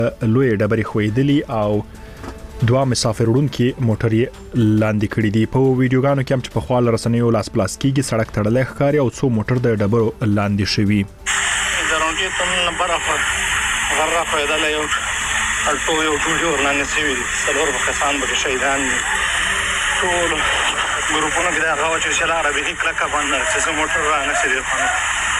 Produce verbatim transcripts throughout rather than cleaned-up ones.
لوی ډبرې خویدلی او دوه مسافر وړونکي موټر یې لاندې کړی دی. په ویډیوګانو کې هم چې په خپل رسنیو لاس پلاس کېږي سړک تړلې ښکاري او څو موټر د ډبرو لاندې شوي. درونګي تم نمبر اف غره پیدا یو الټو یو ټول ورلاندې سوي څلور کسان به شهیدان دي. ټول ګروپونه کې دا غوا چې شلا عربي کې کلکه باندې چې موټر را نه سي دی.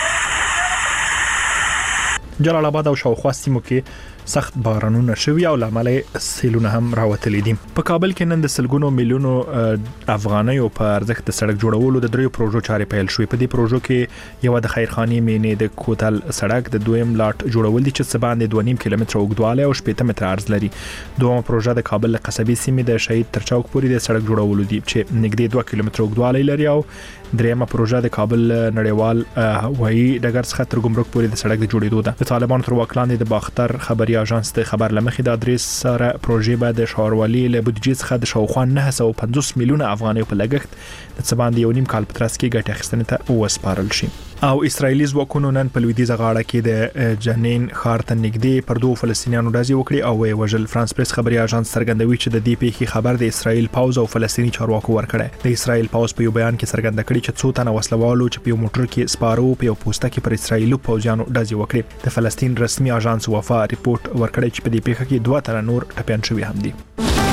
جلال آباد او شاوخوا سیمو کې سخت بارانونه شوي او لامل سیلونه هم راوتلي دي. په کابل کې نن د سلګونو میلیونو افغانیو په ارزښت د سړک جوړولو د دریو پروژو چارې پیل شوې. په دې پروژو کې یو د خیرخاني مینې د کوتل سړک د دویم لاټ جوړول دي چې څه باندې دوه نیم کیلومتر اوږدوالی او شپږ متره عرض لري. دویمه پروژه د کابل قصبي سیمې د شهید تر چوک پورې د سړک جوړولو دي چې نږدې دوه کیلومتر اوږدوالی لري او دریمه پروژه د کابل نړیوال هوایي ډګر څخه تر ګمرک پورې د سړک د جوړېدو ده. د طالبانو تر واک لاندې د باختر خبري اژانس د خبر لمخې د ادرس سره پروژې به د شاروالي له بودیجې څخه د شاوخوا نه سوه پنځوس میلیونه افغانۍ په لګښت د څه باندې یو نیم کال په ترڅ کې ګټه اخیستنې ته وسپارل شي. او اسرایلی ځواکونو نن په لویدیځه غاړه کې د جنین ښار ته نږدې پر دوه فلسطینیانو ډزې وکړې او ویې وژل. فرانس پریس خبري اژانس څرګندوي چې د دې پیښې خبر د اسرایل پوز او فلسطینی چارواکو ورکړی. د اسرایل پوز په یو بیان کې څرګنده کړی چې څو تنه وسلوالو چې په یو موټر کې سپارو په یو پوسټه کې پر اسرایلو پوځیانو ډزې وکړې. د فلسطین رسمي اژانس وفا ریپورت ورکړی چې په دې پیښه کې دوه تنه نور ټپیان شوي هم دي.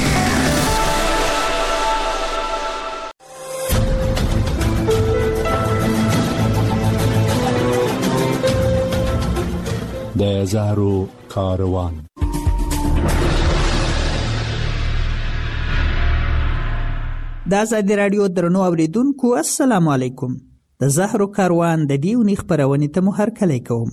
د زهرو کاروان. د آزادي رادیو درنو اوریدونکو السلام علیکم. د زهرو کاروان د دې اونۍ خپرونې ته مو هرکلی کوم.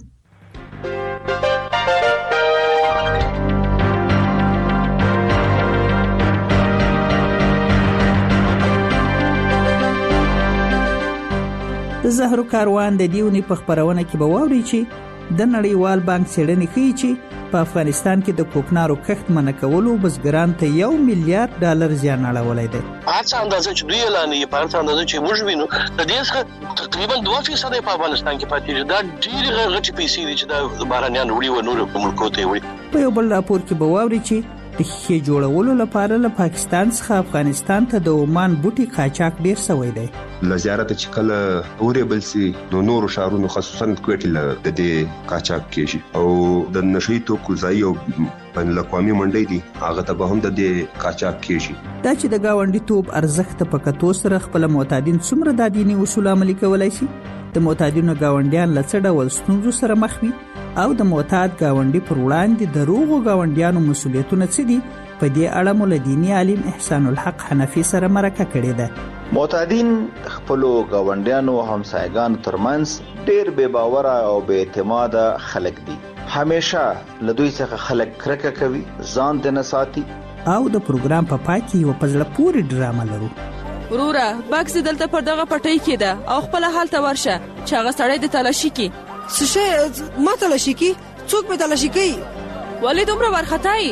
د زهرو کاروان د دې اونۍ په خپرونه کې به واورئ چې د نړیوال بانک څېړنې ښیي چې په افغانستان کې د کوکنارو کښت منع کولو بزګران ته یو میلیارډ ډالر زیان اړولی دی. هڅه اندازه چې دوی اعلانوي په هڅه اندازه چې موږ وینو د دې څخه تقریبا دوه فیصد په افغانستان کې پاتې دي. دا ډېرې غټې پیسې دي چې دا بهرنیان وړي و نور ملکو ته وړي. په یو بل راپور کې به واورئ چې د ښیښې جوړولو لپاره له پاکستان څخه افغانستان ته د عمان بوټي قاچاق ډیر شوی دی. له زیارت چې کله اورېبل سي نو نورو ښارونو خصوصا کوټې له د دې قاچاق کېږي او د نشي توکو ځای او بین الاقوامي منډۍ دي هغه ته به هم د دې قاچاق کېږي. دا چې د ګاونډیتوب ارزښت په کتو سره خپل معتادین څومره د دیني اصول عملي کولای شي، د معتادینو ګاونډیان له څه ډول ستونزو سره مخ وي او د معتاد ګاونډي پر وړاندې د روغو ګاونډیانو مسؤلیتونه څه دي، په دې اړه مو له دیني عالم احسان الحق حنفي سره مرکه کړې ده. معتادین خپلو ګاونډیانو همسایګانو ترمنځ ډېر بې باوره او بې اعتماده خلک دي. همیشه له دوی څخه خلک کرکه کوي، ځان دې نه ساتي. او د پروګرام په پای کې یو په زړه پورې ډرامه لرو. وروره بکس دلته پر دغه پټۍ کې ده او خپل حال ته ورشه چې هغه سړی د تلاشي کې څه شی ما تلاشي کې څوک به تلاشي کوي؟ ولې دومره وارخطایي؟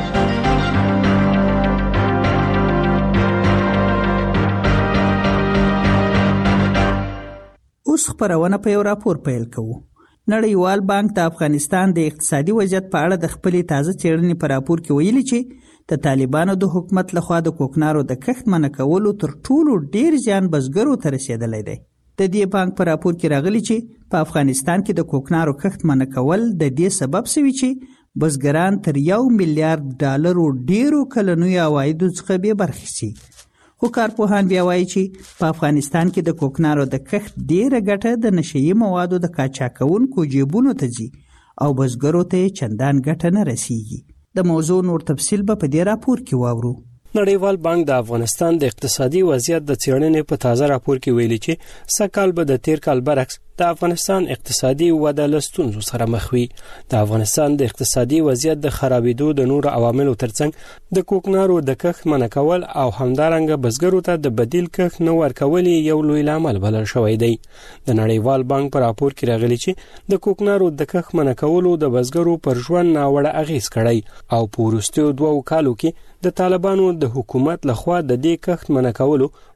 اوس خپرونه په یو راپور پیل کوو. نړیوال بانک د افغانستان د اقتصادي وضعیت په اړه د خپلې تازه څېړنې په راپور کې ویلي چې د طالبانو د حکومت لخوا د کوکنارو د کښت منع کولو تر ټولو ډیر زیان بزګرو ته رسېدلی دی. د دې بانک په راپور کې راغلي چې په افغانستان کې د کوکنارو کښت منع کول د دې سبب شوي چې بزګران تر یو میلیارډ ډالرو ډیرو کلنیو عوایدو څخه بې برخې شي. خو کارپوهان بیا وایي چې په افغانستان کې د کوکنارو د کښت ډیره ګټه د نشهیي موادو د قاچاقونکو جیبونو ته ځي او بزګرو ته چندان ګټه نه رسیږي. د موضوع نور تفصیل به په دې راپور کې واورو. نړیوال بانک د افغانستان د اقتصادي وضعیت د څېړنې په تازه راپور کې ویلي چې سږ کال به د تیر کال برعکس د افغانستان اقتصادي وده له ستونزو سره مخ وي. د افغانستان د اقتصادي وضعیت د خرابېدو د نورو عواملو ترڅنګ د کوکنارو د کښت منع کول او همدارنګه بزګرو ته د بدیل کښت نه ورکول یو لوی لامل بلل شوی دی. د نړیوال بانک په راپور کې راغلي چې د کوکنارو د کښت منع کولو د بزګرو پر ژوند ناوړه اغېز کړی او په وروستیو دوو کالو کې د طالبانو د حکومت لخوا د دې کښت منع کولو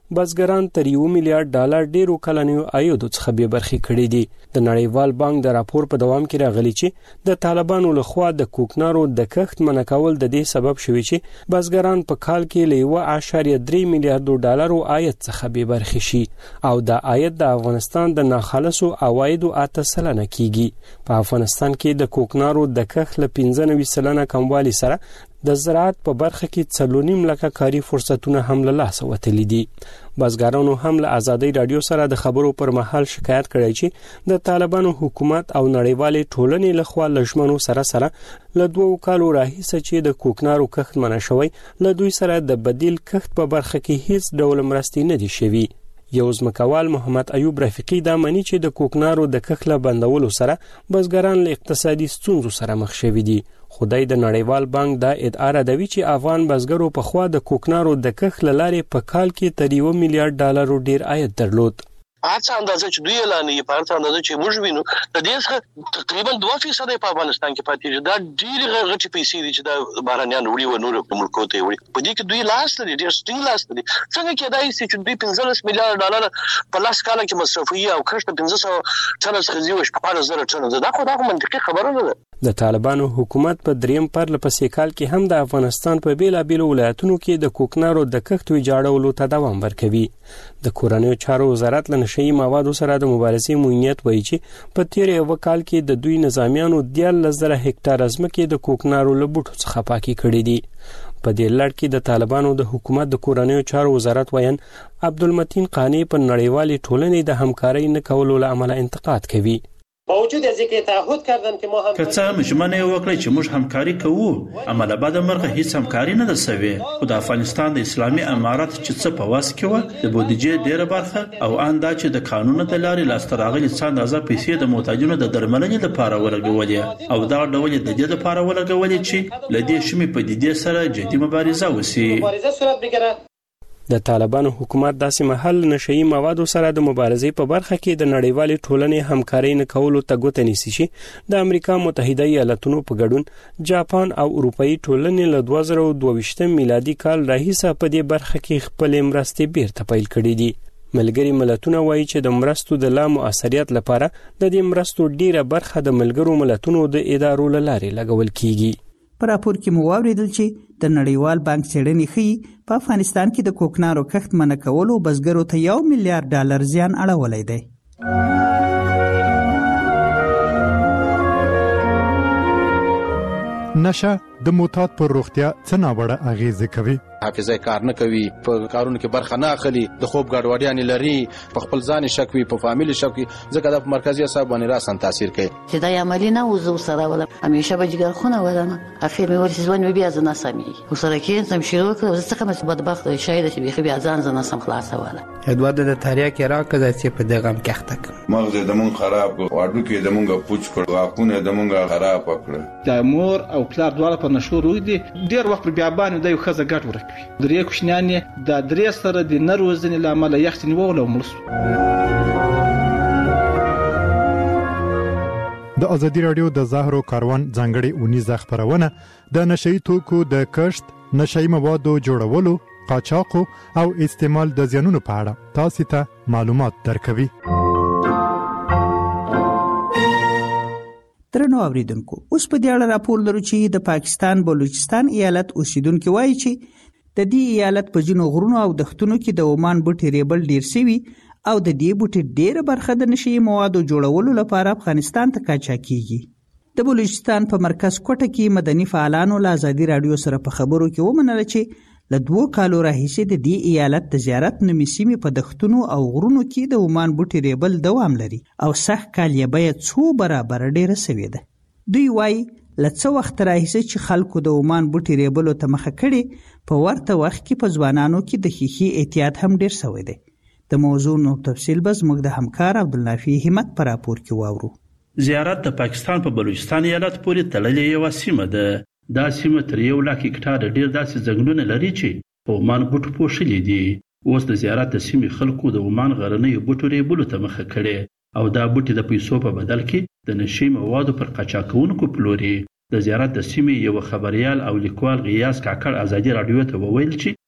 بزګران تر یو میلیارډ ډالر ډیرو کلنیو عایدو څخه به برخې کړي دي. د نړیوال بانک د راپور په دوام کې راغلي چې د طالبانو لخوا د کوکنارو د کښت منع کول د دې سبب شوی چې بزګران په کال کې له یو اعشاریه درې میلیارډ ډالرو عاید څخه به برخې شي او د عاید د افغانستان د ناخالصو عوایدو اته سلنه کیږي. په افغانستان کې د کوکنارو د کښت له پنځه نوي سلنه کموالي سره د زراعت په برخه کې څلورنیم لکه کاري فرصتونه هم له لاسه وتلي دي. بزګرانو هم له ازادي رادیو سره د خبرو پر مهال شکایت کړی چې د طالبانو حکومت او نړیوالې ټولنې لخوا لښمنو سره سره له دوو کالو راهیسه چې د کوکنارو کښت منع شوی له دوی سره د بدیل کښت په برخه کې هیڅ ډول مرستې نه دي شوي. یو ځمکوال محمد ایوب رفیقی دا مني چې د کوکنارو د کښت له بندولو سره بزګران له اقتصادي ستونزو سره مخ شوي دي. خدای د نړیوال بانک دا ادعا ردوي چې افغان بزګرو په خوا د کوکنارو د کښت لارې په کال کې تر یو میلیارډ ډالر ډیر عاید درلود. هڅه اندازه چې دوی اعلانې په هڅه اندازه چې موږ وینو د دې څخه تقریبا دوه فیصد په افغانستان کې پاتې دي. دا ډېر غټي پیسې دي چې دا بهرانيان وړي و نور ملکو ته وړي. په دې کې دوی لاس لري، ډېر ستینګ لاس لري. څنګه کېدای شي چې دوی پنځلس میلیارډ ډالر په لاس کال کې مصرفي او کښت پنځه سوه ټنه څخه زیات شپږ زره ټنه. دا خو دا منطقي خبره نه ده. د طالبانو حکومت په دریم پر لپسې کال کې هم د افغانستان په بیلابیلو ولایتونو کې د کوکنارو د کښت ویجاړولو ته دوام ورکوي. د کورنیو چارو وزارت له نشئی موادو سره د مبارزې موینیت وایي چې په تیر یو کال کې د دوی نظامیانو دیارلس زره هکټار ځمکې د کوکنارو له بوټو څخه پاکي کړې دي. په دې لړ کې د طالبانو د حکومت د کورنیو چارو وزارت وایي عبدالمتین قانی په نړیوالې ټولنې د همکارۍ نه کولو له امله انتقاد کوي. باوجود از اینکه تعهد کردن که ما هم که څه هم ژمنه وکړه چې موږ همکاري کوو، عمله بعد مرغه هیڅ همکاري نه ده سوې. خو د افغانستان د اسلامي امارت چې څه په واس کې و د بودیجې ډیره برخه او ان دا چې د قانون د لارې لاسته راغلي څه اندازه پیسې د محتاجینو د درملنې لپاره ولګولې او دا ډول د دې لپاره ولګولې چې له دې شمې پدیدې سره جدي مبارزه وشي. مبارزه صورت بگیره. د طالبانو حکومت داسې محل نشئی موادو سره د مبارزې په برخه کې د نړیوالې ټولنې همکارۍ نه کولو ته ګوته نیسي چې د امریکا متحده ایالاتونو په ګډون جاپان او اروپאי ټولنې له دوه زره دوه ویشتم میلادي کال راهیسه په دې برخه کې خپل مرستې بیرته پیل کړې دي. ملګری ملتونه وایي چې د مرستو د لا مؤثریت لپاره د دې مرستو ډیره برخه د ملګرو ملتونو د ادارو له لارې لګول کیږي. په راپور کې مو واوریدل چې د نړیوال بانک څېړنې ښیي په افغانستان کې د کوکنارو کښت منع کولو بزګرو ته یو میلیارډ ډالر زیان اړولی دی. نشه د معتاد پر روغتیا څه ناوړه اغیزه کوي؟ حافظه کار نه کوي، په کارونو کې برخه نه اخلي، د خوب ګډوډیانې لري، په خپل ځان شک وي، په فامیل شک وي، ځکه د مرکزي اعصاب باندې راسن تاثیر کوي. چې دا عملی نه وزو سره ولا همیشه به جګر خونه ولنه اخر مې ورسې ځوان مې بیا ځنه سمي وسره کې سم شروع کړ څه کوم بدبخت شاید چې بيخي بیا ځان ځنه سم خلاصه ولا ادوار د تاریخ کې راکړه چې په دغه مکخته کړ مغز د مون خراب واډو کې د مونږه پوچ کړ واقونه د مونږه خراب کړ. د مور او پلار دواړه په نشو روي دي ډیر وخت بیا باندې د یو خزه ګټ ورکوي. درې کوشنیان د درې سره د نروزنې لامل یختنی وولو ملسو. د ازادي رادیو د زهرو کاروان ځانګړي اونیزه خبرونه د نشئی توکو د کښت، نشئی موادو جوړولو، قاچاقو او استعمال د زیانونو په اړه تاسو ته معلومات درکوي. درنو اوریدونکو، اوس په دې اړه راپور لرو چې د پاکستان بلوچستان ایالت اوسیدونکو وایي چې د دې ایالت په جنو غرونو او دښتونو کې د عمان بوټي ریبل ډیر سوي او د دې بوټي ډیره برخه د نشئی موادو جوړولو لپاره افغانستان ته قاچاق کیږي. د بلوچستان په مرکز کوټه کې مدني فعالانو له ازادي رادیو سره په خبرو کې ومنل چې له دوه کالو راهیسې د دې ایالت د زیارت نومي سیمې په دښتونو او غرونو کې د عمان بوټي ریبل دوام لري او سخت کال یې بیه څو برابر ډیره سوي ده. دوی وایي له څه وخت راهیسې چې خلکو د عمان بوټي ریبلو ته مخه کړې په ورته وخت کې په ځوانانو کې د ښیښې احتیاط هم ډیر سوی دی. د موضوع نو تفصیل به زموږ د همکار عبدالنافي همت په راپور کې واورو. زیارت د پاکستان په بلوچستان ایالت پورې تړلې یوه سیمه ده. دا سیمه تر یو لاک هکټاره ډیر داسې ځنګلونه لري چې په عمان بوټو پوښلي دي. اوس د زیارت د سیمې خلکو د عمان غرنیو بوټو ریبلو ته مخه کړې او دا بوټي د پیسو په بدل کې د نشئی موادو پر قاچاق کوونکو پلوري. د زیارت د سیمې یو خبريال او لیکوال غیاث کاکړ ازادي رادیو ته وویل چې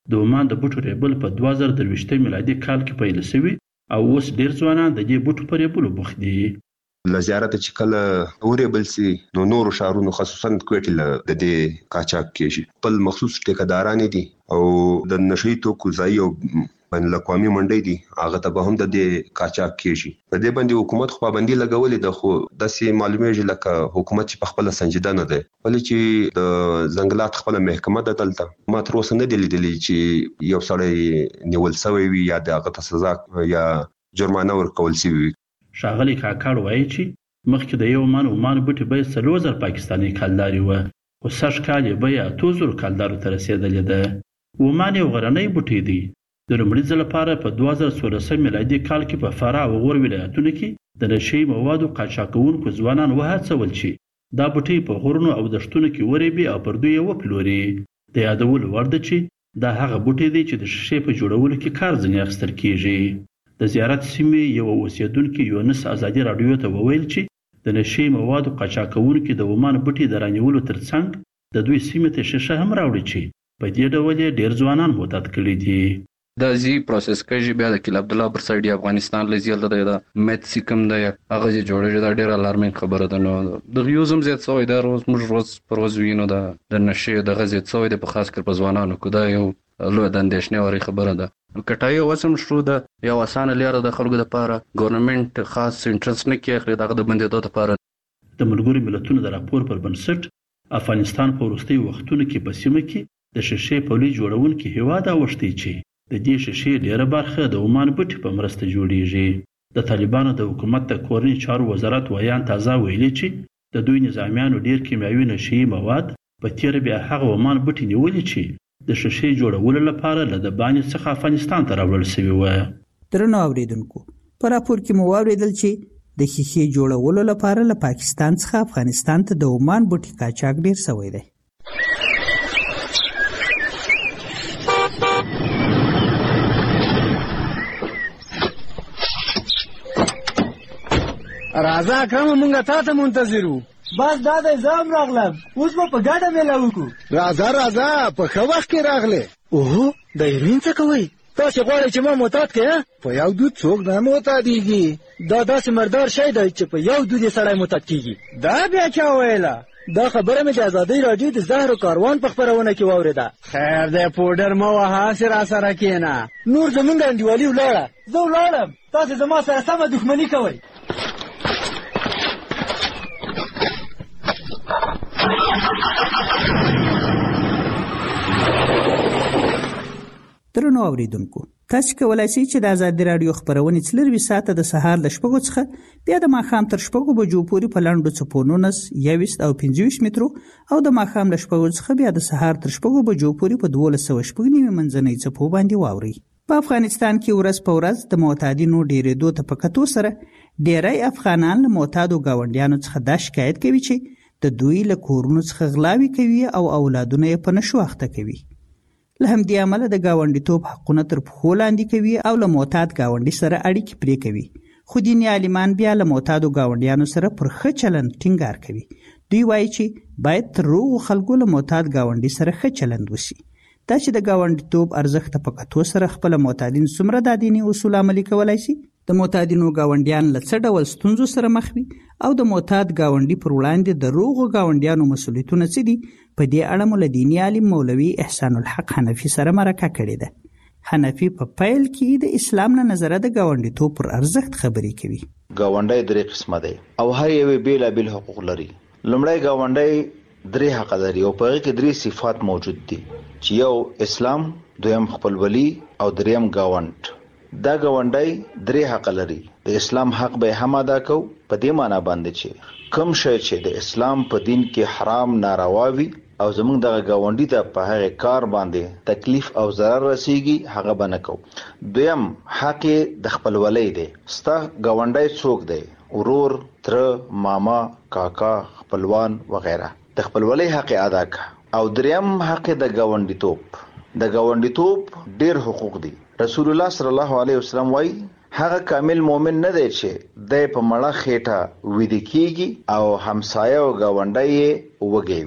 د عمان د بوټو ریبل په دوه زره درویشت میلادي کال کې پیل شوی او اوس ډیر ځوانان د دې بوټو په ریبلو بوخت دي. لزیارت چې کله اوریبل سي نو نور شهرونو خصوصا کوټل د دې قاچاق کېږي په مخصوص ټیکداران دي او د نشئی توکو ځای او بین الاقوامي منډي دي هغه ته به هم د دې قاچاق کېږي. په دې باندې حکومت خو باندې لګولې د خو د سي معلومه لکه حکومت په خپل سنجیده نه ده ولې چې د ځنګلات خپل محکمه د دلته ما تر اوسه نه دی لیدلې چې یو سړی نیول شوی وي یا د هغه سزا یا جرمانه ورکول شي وي. شاغلی کاکړ وایي چې مخکې د یو من عمان بوټي به څلور زره پاکستاني کالداري و خو سږ کال یې به اته زره کالدارو ته رسېدلې ده. عمان یو غرنی بوټی دی. د لومړي ځل لپاره په دوه زره څوارلسم میلادي کال کې په فراه او غور ولایتونو کې د نشئی موادو قاچاق کوونکو ځوانان وهڅول چې دا بوټي په غرونو او دښتونو کې ورېبي او پر دوی یې وپلوري. د یادولو وړ ده چې دا هغه بوټی دی چې د شیشې په جوړولو کې کار ځینې اخیستل کېږي. د زیارت سیمې یو اوسیدونکي یونس ازادي راډیو ته وویل چې د نشئی موادو قاچاق کوونکي د عمان بوټي د رانیولو ترڅنګ د دوی سیمې ته شیشه هم راوړي چې په دې ډول یې ډیر ځوانان معتاد کړي دي. دا زی پروسس کوي بیا د کله عبد الله پر سایډ افغانستان لزیل د دا مت سیکم د هغه جوړه دا ډیر الارمین خبره ده. نو د یوزم زیات سوې دا روز موږ روز پر روز وینو دا د نشئی د غزې سوې د په خاص کر په ځوانانو کو دا یو لوی د اندېښنې وړي خبره ده. کټای وسم شروع ده یو اسانه لاره د خلکو لپاره ګورنمنت خاص انټرست نه کوي دغه د بندیدو لپاره. د ملګرو ملتونو د راپور پر بنسټ افغانستان په وروستي وختونو کې په سیمه کې د شیشې پولي جوړونکي هیواد اوښتي چې د دې شیشې ډیره برخه د عمان بوټي په مرسته جوړیږي. د طالبانو د حکومت د کورني چارو وزارت ویان تازه ویلي چې د دوی نظامیانو ډیر کیمیاوي نشئی مواد په تیر بیا هغه عمان بوټي نیولي چې د شیشې جوړولو لپاره له د باندې څخه افغانستان ته راوړل شوی و. درنو اوریدونکو په راپور کې مو واوریدل چې د شیشې جوړولو لپاره له پاکستان څخه افغانستان ته د عمان بوټي قاچاق ډیر شوی دی. راځه اکرم مونږه تا ته منتظر وو. بس دا د ځام راغلم اوس په ګډه میله وکړو. راځه راځه په ښه وخت کې راغلې. اوه د ایرین څه کوئ؟ تاسې غواړئ چې ما معتاد کړې؟ په یو دود څوک نه معتادېږي. دا داسې مردار شی دی چې په یو دود یې سړی معتاد کېږي. دا بیا چا ویله؟ دا خبره مې د ازادۍ راډیو د زهرو کاروان په خپرونه کې واورېده. خیر دی پوډر مه وهه هسې راسره کښېنه. نور زموږ انډیوالي ولاړه. زه ولاړم تاسې زما سره سمه دښمني کوئ. درنو اوریدونکو تاسو کولای شئ چې د ازادي رادیو خبرونه څلروي ساعته د سهار ل شپږو څخه بیا د ماښام تر شپږو بجو پورې په لاندو چپونونس یويست او پنځه ویشت مترو او د ماښام ل شپږو څخه بیا د سهار تر شپږو بجو پورې په دوه سوه شپږ نیمه منځنۍ چپو باندې واوري. په افغانستان کې ورځ په ورځ د معتادینو ډیرېدو ته په کتو سره ډیری افغانان له معتادو گاونډیانو څخه دا شکایت کوي چې د دوی له کورونو څخه غلاوي کوي او اولادونه یې په نشو اخته کوي. له همدې امله د گاونډیتوب حقونه تر پښو لاندې کوي او له معتاد گاونډي سره اړیکې پرې کوي. خو دیني عالمان بیا له معتادو گاونډیانو سره پر ښه چلند ټینګار کوي. دوی وایي چې باید تر روغو خلکو له معتاد گاونډي سره ښه چلند وشي. دا چې د گاونډیتوب ارزښت په کتو سره خپل معتادین څومره د دیني اصول عملي کولای شي، د معتادینو گاونډیان له څه ډول ستونزو سره مخ وي او د معتاد گاونډي پر وړاندې د روغو گاونډیانو مسؤلیتونه څه دي، په دې اړه مو له دیني عالم مولوي احسان الحق حنفي سره مرکه کړې ده. حنفي په پیل کې د اسلام نه نظر د گاونډیتوب پر ارزښت خبرې کوي. گاونډي درې قسمه دي او هر یو بیل بیل حقوق لري. لومړی گاونډي درې حق لري او په هغه کې درې صفات موجود دي چې یو اسلام، دویم خپلولي او دریم گاوند. دا گاونډي درې حق لري. د اسلام حق به هم ادا کو په دې معنی باندې چې کوم شی چې د اسلام په دین کې حرام ناروا وي او زمونږ دغه گاونډي ته په هغه کار باندې تکلیف او ضرر رسیږي هغه به نه کو. دویم حق د خپلولي دی. ستا گاونډي څوک دی؟ ورور، تر، ماما، کاکا، خپلوان وغیرہ. د خپلولي حق ادا کا. او دریم حق د گاونډیتوب. د گاونډیتوب ډیر حقوق دي. رسول الله صلی الله علیه وسلم وایي هغه کامل مؤمن نه دی چې د په مړه خېټه ویده کیږي او همسایه او گاونډي وږي وي.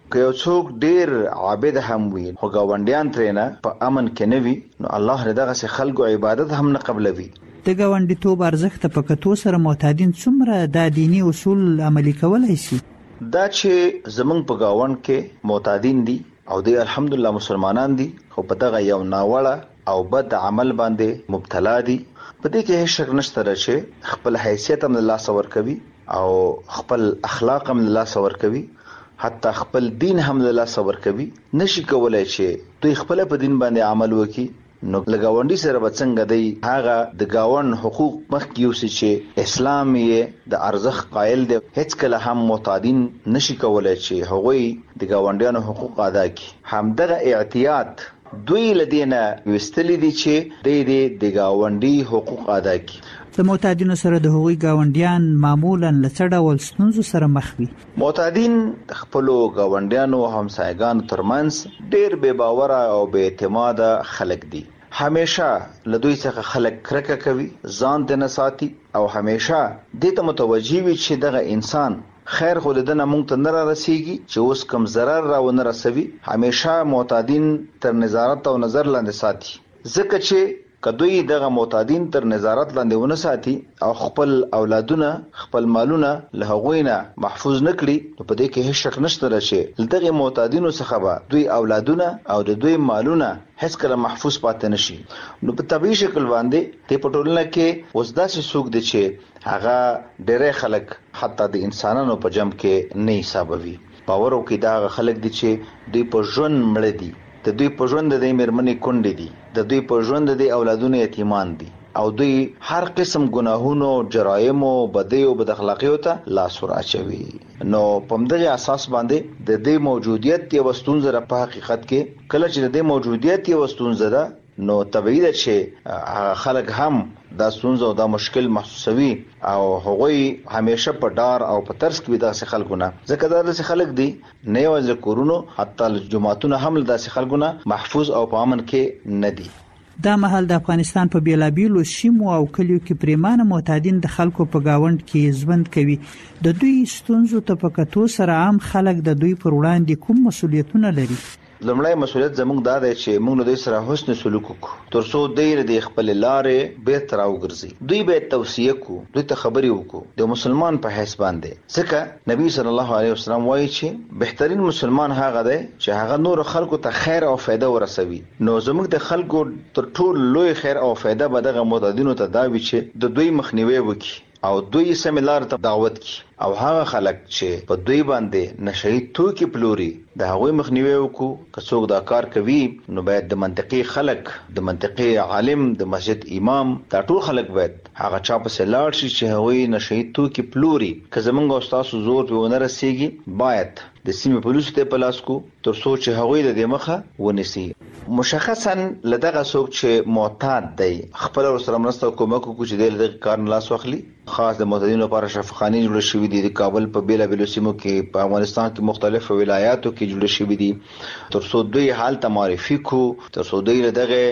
که یو څوک ډیر عابد هم وي خو ګاونډیان ترېنه په امن کې نه وي نو الله دغه سه خلکو عبادت هم نه قبلوي. د ګاونډیتوب ارزښت په کتو سره معتادین څومره د دینی اصول عملي کولای شي؟ دا چې زمونږ په گاوند کې معتادین دي او د الحمدلله مسلمانان دي خو په دغه یو ناوړه او بد عمل باندې مبتلا دي. په دې کې هیڅ شک نشته چې خپل حیثیت هم الله سور کوي او خپل اخلاق هم الله سور کوي، حتی خپل دین هم الله سور کوي. نشي کولای چې دوی خپل په دین باندې عمل وکړي نو لګاونډي سره به څنګه دی هغه د گاوند حقوق مخکې یوسي چې اسلام یې د ارزښت قائل دی. هیڅ کله هم معتادین نشي کولای چې هغوی د گاونډیانو حقوق ادا کړي. همدغه اعتیاد دوی لدینه وستلی دي چې د د گاونډي حقوق ادا کړي. د معتادینو سره د هغوی گاونډیان معمولا لڅ ډول ستونزو سره مخ وي. معتادین خپل گاونډیانو او همسایګانو ترمنځ ډیر بے باور او بے اعتماد خلک دي. همیشه لدوی څخه خلک کرکه کوي، ځان ته نه ساتي او همیشه دې ته متوجي وي چې دغه انسان خیر خو دنه مونږ ته نه رسیږي چې اوس کم ضرر را ونه رسوي. همیشه معتادین تر نظارت او نظر لاندې ساتي، ځکه چې کدوی دغه معتادین تر نظارت لاندې ونه ساتي او خپل اولادونه خپل مالونه له هغوی نه محفوظ نکړي نو په دې کې هیڅ شک نشته چې دغه معتادینو څخه به دوی اولادونه او د دوی مالونه هیڅ کله محفوظ پاتې نشي. نو په طبيعي شکل باندې د پټولنه کې اوس داسې څوک دي چې هغه ډېر خلک حتی د انسانانو په جمع کې نه حسابوي. باور وکړي دا خلک دي چې دوی په ژوند مړ دي، د دوی په ژوند د میرمنې کونډې دي، د دوی په ژوند د اولادونو یتیمان دي او دوی هر قسم ګناهونو، جرایم او بدی او بد اخلاقیو ته لاس ورچوي. نو په دغه اساس باندې د دې موجودیت یو ستونزه په حقیقت کې کله چې د دې موجودیت یو ستونزه ده نو طبیعي ده چې خلک هم دا ستونزه او دا مشکل محسوسوي او هغوی همیشه په ډار او په ترس کې داسې خلکونه ځکه دا داسې خلک دي نه یوازې کورونو حتی جماعتونه هم داسې خلکونه محفوظ او په امن کې نه دي. دا مهال د افغانستان په بیلابیلو سیمو او کلیو کې پریمانه معتادین د خلکو په گاوند کې ژوند کوي. د دوی ستونزو ته په کتو سره عام خلک د دوی پر وړاندې کوم مسولیتونه لري؟ لومړی مسولیت زموږ دا دی چې موږ له دوی سره حسن سلوک وکړو تر څو دوی د خپل لارې بیرته راوګرځي. دوی به توصیه کو، دوی ته خبرې وکړو د مسلمان په حیث باندې، ځکه نبی صلی الله علیه وسلم وایي چې بهترین مسلمان هغه دی چې هغه نور خلکو ته خیر او فایده ورسوي. نو زموږ د خلکو تر ټولو لوی خیر او فایده به دغه معتادینو ته دا وي چې د دوی مخنیوي وکړي او دوی سملار ته دعوت کی او هغه خلک چې په دوی باندې نشئی توکي پلوري د هغوی مخنیوي وکړو. که څوک دا کار کوي نو باید د منطقي خلک، د منطقي عالم، د مسجد امام، دا ټول خلک باید هغه چا په سلاړ شي چې هغوی نشئی توکي پلوري. که زمونږ استاد زور په ونه رسیږي باید د سیمې پولیسو ته پلاس کو تر څو چې هغوی د دې مخه ونیسي. مشخصا لدغه څوک چې معتاد دی خپل سره مرسته کومک کو چې د کار نه لاس واخلي. خاص د معتادینو لپاره شفاخانې جوړ شوې دي د کابل په بیلابیلو سیمو کې، په افغانستان کې مختلفو ولایاتو کې جوړ شوې دي تر څو دوی حال ته معرفي کو، تر څو دوی دغه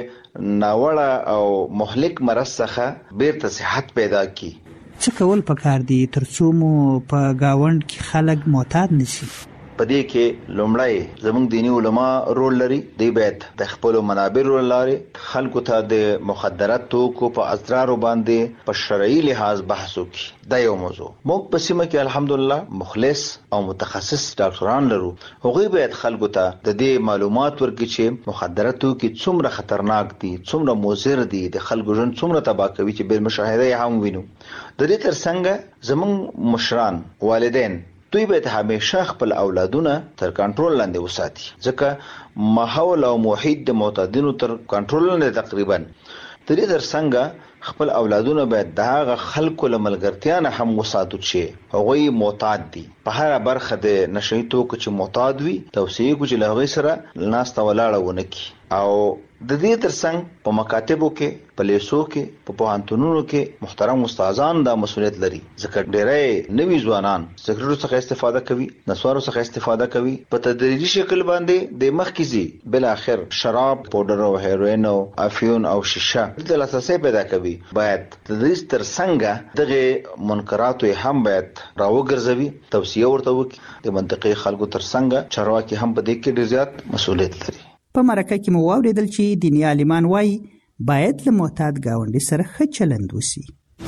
ناوړه او مهلک مرض څخه بیرته صحت پیدا کړي. څه کول پکار دي تر څو مو په گاوند کې خلک معتاد نشي؟ په دې کې لومړی زموږ دینی علما رول لري. دوی باید د خپل منابر لري خلکو ته د مخدرات توکو په اضرار باندې په شرعي لحاظ بحث وکړي. دا یو موضوع. موږ په سیمه کې الحمدلله مخلص او متخصص ډاکټران لرو. هغوی باید خلکو ته د دې معلومات ورکړي چې مخدرات توکي څومره خطرناک دي، څومره مضر دي، د خلکو ژوند څومره تباہ کوي چې بل مشاهده هم وینو. د دې ترڅنګ زموږ مشران، والدین، دوی باید همیشه خپل اولادونه تر کنټرول لاندې وساتي، ځکه ماحول او محیط د معتادینو تر کنټرول لاندې تقریبا. د دې ترڅنګ خپل اولادونه باید د هغه خلکو له ملګرتیا نه هم وساتو چې هغوی معتاد دي. په هره برخه د نشئی توکو چې معتاد وي توصیه کو چې له هغوی سره ناسته ولاړه ونه کړي. او د دې ترڅنګ په مکاتبو کې، په لیسو کې، په پوهنتونونو کې محترم استادان دا مسؤلیت لري، ځکه ډېری نوي ځوانان سګریټو څخه استفاده کوي، نسوارو څخه استفاده کوي، په تدریجي شکل باندې د مخکې ځي بل اخر شراب، پودر او هیروین او افیون او شیشه د لاسرسي پیدا کوي. باید د دې ترڅنګ دغه منکراتو هم باید راوګرځوي، توصیه توصيه ورته وکړي د منطقې خلکو ترڅنګ چارواکي هم په دې کې ډېر زیات مسؤلیت لري. په مرکه کې مو واوریدل چې دیني عالمان وایي باید له معتاد گاونډي سره ښه چلند وشي.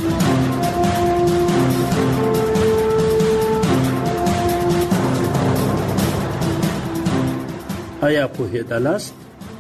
آیا پوهېدلاست؟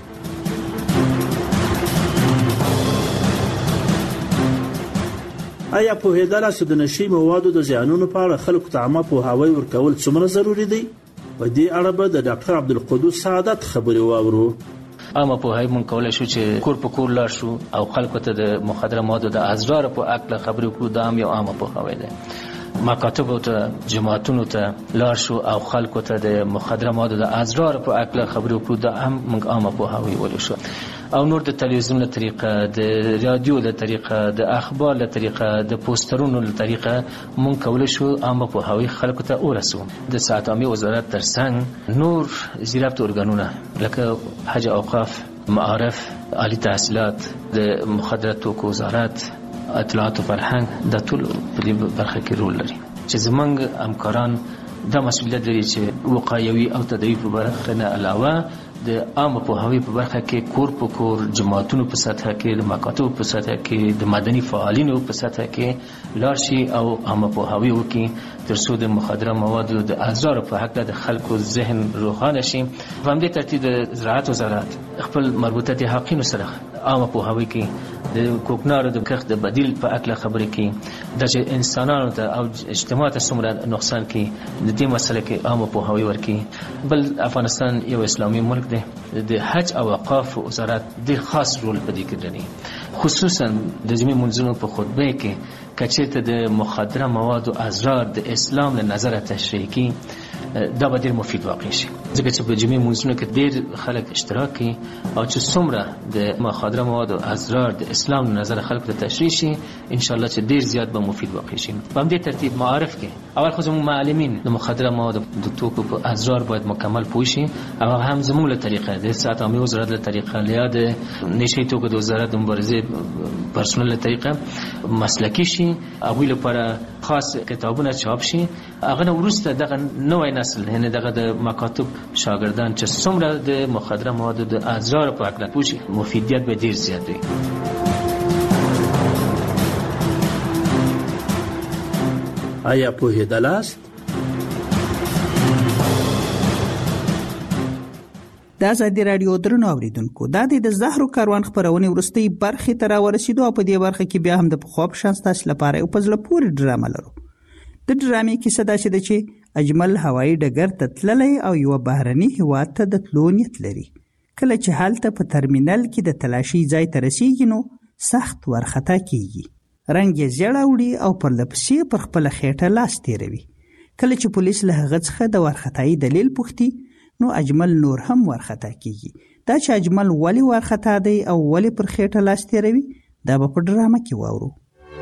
آیا پوهېدلاست د نشي موادو د زیانونو په اړه خلکو ته عامه پوهاوی ورکول څومره ضروري دی؟ په دې اړه به د ډاکټر عبدالقدوس سعادت خبرې واورو. عامه پوهاوی مونږ کولای شو چې کور په کور لاړ شو او خلکو ته د مخدره موادو د اضرار په اړه خبرې وکړو. دا هم یو عامه پوهاوی دی. مکاتبو ته جماعتونو ته لاړ شو او خلکو ته د مخدره موادو د اضرار په اړه خبرې وکړو. دا هم مونږ عامه پوهاوی ولې شو. او نور د تلویزیون له طریقه، د رادیو له طریقه، د اخبار له طریقه، د پوسټرونو له طریقه مونږ کولای شو عامه پوهاوی خلکو ته ورسو. د ساعت عامه وزارت ترڅنګ نور زیربط ارګانونه لکه حج اوقاف، معارف، عالی تحصیلات، د مخدره توکو وزارت، اطلاعات او فرهنګ د ټول په دې برخه کې رول لري چې زمونږ همکاران دا مسؤلیت لري چې وقایوي او تدریب په برخه نه علاوه د عامه پوهاوی په برخه کې کور په کور، جماعتونو په سطح کې، د مکاتبو په سطح کې، د مدني فعالینو په سطح کې لاړ شي او عامه پوهاوی وکړي تر څو د مخدره موادو د اضرار په حق د خلکو ذهن روښانه شي. په همدې ترتیب د زراعت وزارت خپل مربوطه حقینو سره عامه پوهاوی کوي، د کوکنارو د کښت د بدیل په اړه خبرې کوي، د چې انسانانو ته او اجتماع ته څومره نقصان کوي د دې مسله کې عامه پوهاوی ورکړي. بل افغانستان یو اسلامي ملک دی. د حج او اوقاف وزارت ډېر خاص رول په دې کې لري، خصوصا د جمعې منځونو په خطبه کې کچېرته د مخدره موادو اضرار د اسلام له نظره تشریح کړي. دا به ډېر مفید واقع شي ځکه چې په جمعې منځونو کې ډېر خلک اشتراک کوي او چې څومره د مخدره موادو اضرار د اسلام له نظره خلکو ته تشریح شي ان شاء الله چې ډېر زیات به مفید واقع شي. په همدې ترتیب معارف کې اول خو زموږ معلمین د مخدره موادو د توکو په اضرار باید مکمل پوه شي او هم زموږ له طریقه د ساعت عامه وزارت له طریقه یا د نشي توکو د وزارت د مبارزې پرسونل له طریقه مسلکی شي. هغوی لپاره خاص کتابونه چاپ شي. هغه نه وروسته دغه نوی نسل یعنی دغه د مکاتب شاګردان چې څومره د مخدره موادو د اضرار په اړه پوه شي مفیدیت به ډېر زیات وي. آیا پوهېدلاست؟ د ازادي راډیو درنو اوریدونکو دا د زهرو کاروان خبرونه ورستي برخه تر ورسېدو په دې برخه کې بیا هم د خوب شانس تاسو لپاره یو پزله پوری ډرامه لرو. د ډرامې کیسه دا چې د چې اجمل هوایی ډګر ته تللی او یو بهرني هیواد ته د تلو نیت لري. کله چې هلته په ترمینل کې د تلاشي ځای ته رسیږي نو سخت ورخطا کیږي. رنګ یې زیړ اوړي او پر لپسې پر خپل خېټه لاس تیروي. کله چې پولیس له هغه څخه د ورختای دلیل پوښتي نو اجمل نور هم ورخطا کیږي. دا چې اجمل ولی ورخطا دی او ولی پر خېټه لاس تیروي دا به په ډرامه کې واورو.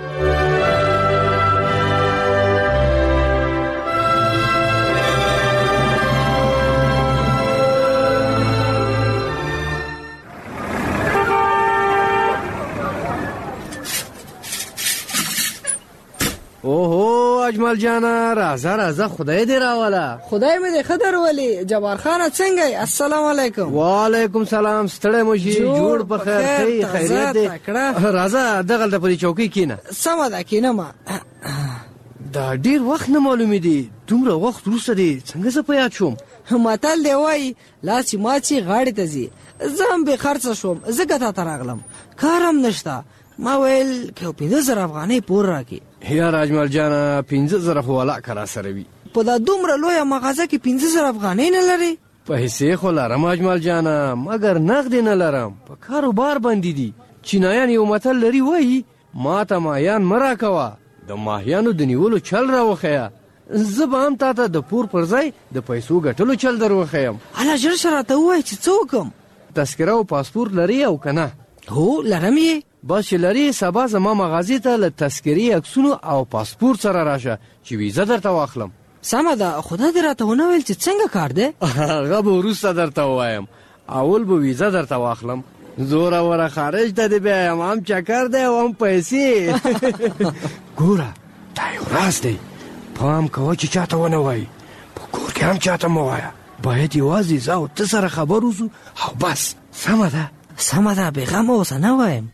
اوهو اجمل جانا راځه راځه خدای دې راوله. خدای مې دې خدر ولی. جبار خان څنګه؟ السلام علیکم. وعلیکم سلام. ستړی مو شي؟ جوړ په خیر. خیریت دې؟ راځه دغه د پرې چوکۍ کینه. سمه ده کینه ما. دا ډیر وخت نه معلومې دي. دومره وخت وروسته دې څنګه زه په یاد شوم؟ متل دی وایي لاس ماچی غاړې ته ځي. زه هم بې خرڅه شوم ځکه تا ته راغلم. کار هم نشته. ما ویل که پنځه زره افغانۍ پور راکړي. یا اجمل جانا پنځه زره خو ولاکه را سره وي. په دا دومره لویه مغازه کې پنځه زره افغانۍ نه لرې؟ پیسې خو لرم اجمل جانا مګر نغد نه لرم. په کاروبار باندې دي. چینایان یو متل لري وایي ما ته ماهیان مه راکوه د ماهیانو د نیولو چل راوښیه. زه به هم تا ته د پور پر ځای د پیسو ګټلو چل در وښیم. هله ژر شه راته ووایه چې څه وکړم. تذکره او پاسپورت لري او که نه؟ هو لرم یې. بس چې لري سبا زما مغازې ته له تذکرې عکسونو او پاسپورت سره راشه چې ویزه درته واخلم. سمه ده. خدا دې راته ونه ویل چې څنګه کار دی؟ هغه به وروسته درته ووایم. اول به ویزه درته واخلم زوره وره خارج ته دې بیایم. هم چکر دی او هم پیسې. ګوره دا یو راز دی. پام کوه چې چاته ونه وایي په کور کې هم چاته مه وایه باید یوازې زه او ته سره خبر اوسو او بس سمه ده سمه ده بېغمه اوسه نه وایم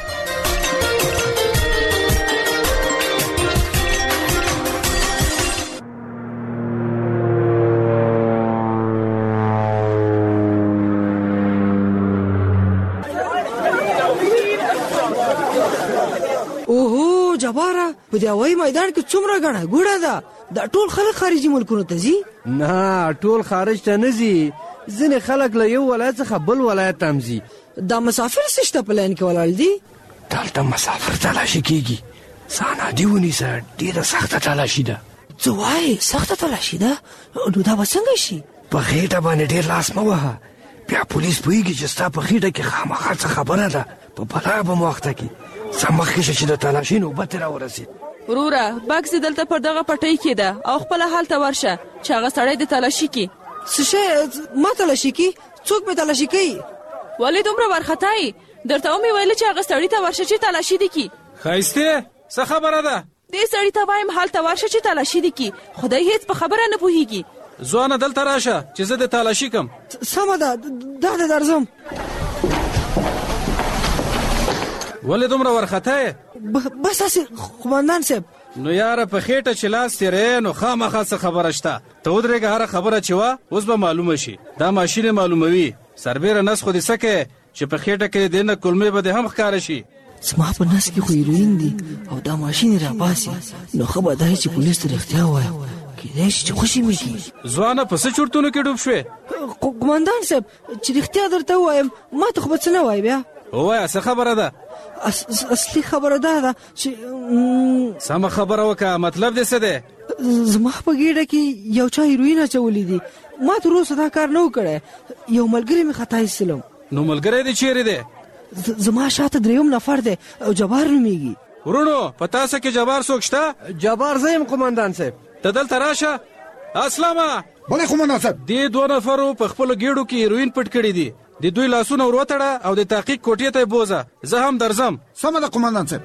اوهو جباره په دې هوایي میدان کې څومره ګڼه ګوڼه ده دا ټول خلک خارجي ملکونو ته ځي نه ټول خارج ته نه ځي ځینې خلک له یو ولایت څخه بل ولایت ته هم ځي دا مسافر څه شته په لاین کې ولاړ دي دلته مسافر تلاشي کېږي سانادي ونیسه ډېره سخته تلاشي ده څه وایې سخته تلاشي ده نو دا به څنګه شي په خېټه باندې ډېر لاس مه وهه بیا پولیس پوهېږي چې ستا په خېټه کې خامخا څه خبره ده په بلا به وخته کې څه مخکې شه چې د تلاشي نوبت یې راورسېد وروره بکس دلته پر دغه پټۍ کې ده او خپله هلته ورشه چې هغه سړی د تلاشي کې څه شی ما تلاشي کې څوک مې تلاشي کوي ولې دومره وارخطایي درته ومې ویله چې هغه سړي ته ورشه چې تلاشي دې کي ښایستې څه خبره ده دې سړي ته وایم هلته ورشه چې تلاشي دې کي خدای هېڅ په خبره نه پوهېږي ځوانه دلته راشه چې زه د تلاشي کم سمه ده دا ده درځم ولې دومره وارخطایې بس هسې قومندان صاحب نو یاره په خېټه چې لاس تېرې نو خامخا څه خبره شته ته ودرېږه هره خبره چې وه اوس به معلومه شي دا ماشین یې معلوموي سربیره نس خو دې څه کوې چې په خېټه کې دې نه کلمې به دې هم ښکاره شي زما په نس کې خو هیروین دي او دا ماشین یې راباسي نو ښه به دا چې پولیس ته رښتیا ووایم کېدای شي چې خوشي مې کړي ځوانه په څه چورتونو کې ډوب شوې قومندان صاحب چې رښتیا درته ووایم ما ته خو به څه نه وایې بیا ووایه څه خبره ده اصلي خبره دا ده چې سمه خبره وکړه مطلب دې څه دی زما په ګېډه کې یو چا هیروین اچولي دي ما تر اوسه دا کار نه و کړی یو ملګری مې خطا ایستلم نو ملګری دې چیرې دی زما شاته درېیم نفر دی او جبار نومېږي ورونو په تاسو کې جبار څوک شته جبار زه یم قومندان صاحب ته دلته راشه اسلامه بلې قومندان صاحب دې دوه نفرو په خپلو ګېډو کې هیروین پټ کړي دي د دوی لاسونه ور وتړه او د تحقیق کوټې ته یې بوځه زه هم درځم سمه ده قومندان صاحب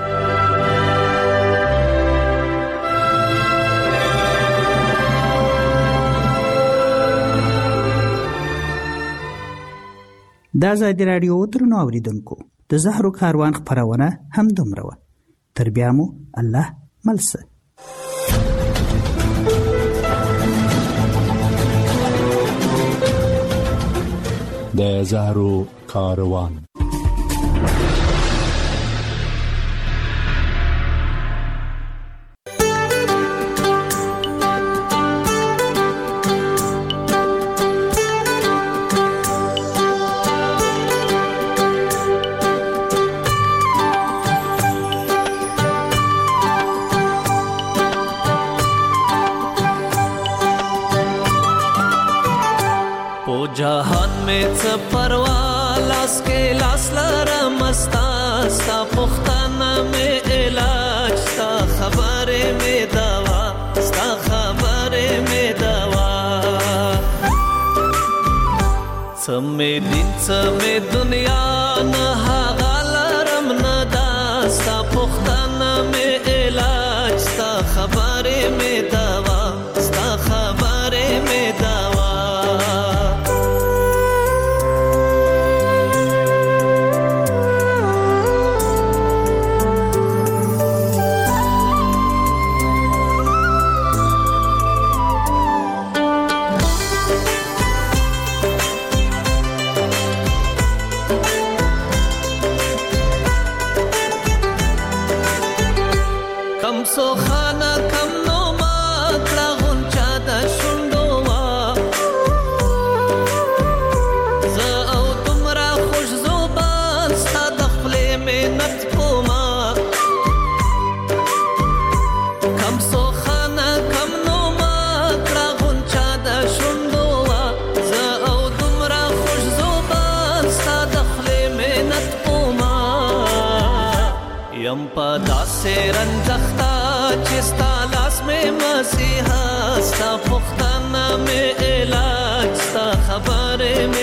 دا ازادي راډیو درنو اوریدونکو د زهرو کاروان خپرونه هم دومره وه تر بیا مو الله ملسه د زهرو کاروان जहान में च परवा लास के लास लरा मस्ता सा पुख्ताना में इलाज सा खबरे में दवा सा खबरे में दवा समय दिन समय दुनिया न हागलरम न दास्ता पुख्ताना में इलाज सा खबरे में दवा सा खबरे में दवा सो खाना कम नो मात्रा गुंचा द शुंडोवा ज او तुमरा खुश जुबान सा दखले में नत कोमा कम सो खाना कम नो मात्रा गुंचा द शुंडोवा ज او तुमरा खुश जुबान सा दखले में नत कोमा यम पदा से रंजख्ता चिस्ता लास में मसीहा सा पुख्ताना में इलाज सा खबरे में